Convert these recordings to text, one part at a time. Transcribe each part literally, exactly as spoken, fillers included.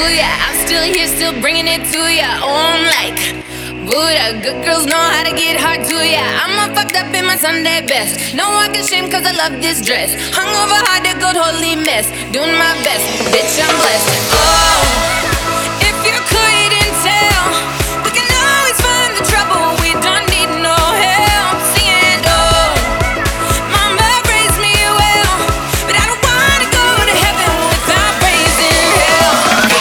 to ya. I'm still here, still bringing it to ya. Oh, I'm like Buddha. Good girls know how to get hard to ya. I'm all fucked up in my Sunday best. No walking shame cause I love this dress. Hungover hard to good holy mess. Doing my best, bitch, I'm blessed. Oh, if you couldn't tell, we can always find the trouble. We don't need no help. Singing, oh, mama raised me well, but I don't wanna go to heaven without raising hell.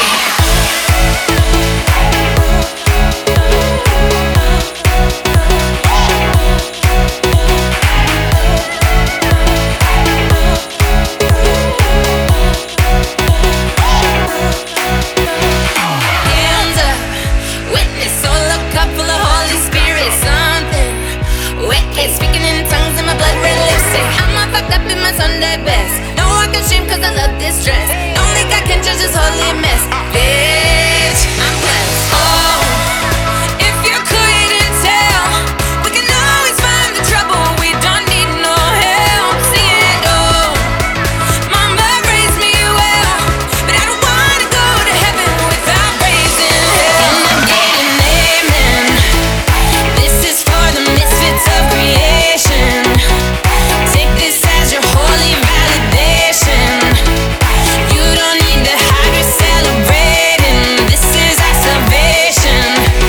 Hands up, witness, solo cup full of Holy Spirit. Something wicked, speaking in tongues and my blood red lipstick. I'm all fucked up in my Sunday best. No walking shame cause I love this dress. Only God can judge this holy mess. Bitch, I'm blessed. Oh, if you couldn't tell, we can always find the trouble. We don't need no help. Singing, oh, mama raised me well, but I don't wanna go to heaven without raising hell. And I'm getting amen. This is for the misfits of creation. Take this as your holy validation. You don't need to hide, we're celebrating. This is our salvation.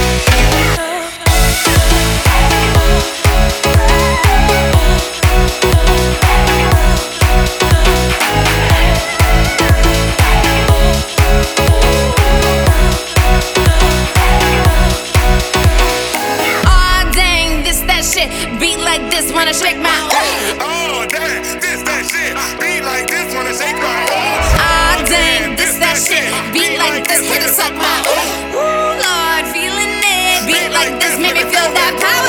Aw, dang, this that shit. Beat like this, wanna shake my Oh, damn, this that shit. Beat like this, wanna shake my Ah, dang, this that shit. Beat like this, hit it, suck my ooh. Ooh, Lord, feeling it. Beat like this, make me feel that power.